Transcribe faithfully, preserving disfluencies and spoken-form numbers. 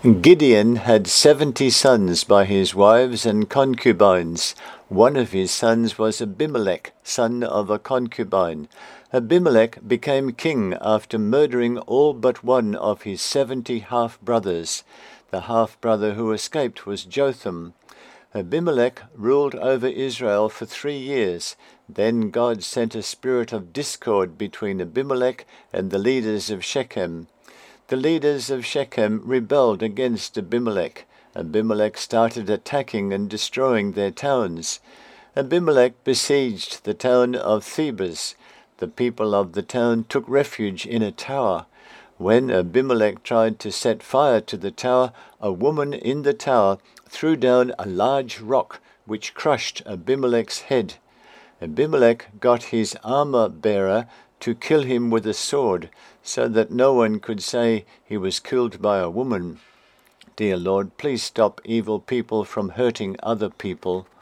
Gideon had seventy sons by his wives and concubines. One of his sons was Abimelech, son of a concubine. Abimelech became king after murdering all but one of his seventy half-brothers. The half-brother who escaped was Jotham. Abimelech ruled over Israel for three years. Then God sent a spirit of discord between Abimelech and the leaders of Shechem. The leaders of Shechem rebelled against Abimelech. Abimelech started attacking and destroying their towns. Abimelech besieged the town of Thebez. The people of the town took refuge in a tower. When Abimelech tried to set fire to the tower, a woman in the tower threw down a large rock which crushed Abimelech's head. Abimelech got his armor-bearer to kill him with a sword, so that no one could say he was killed by a woman. Dear Lord, please stop evil people from hurting other people.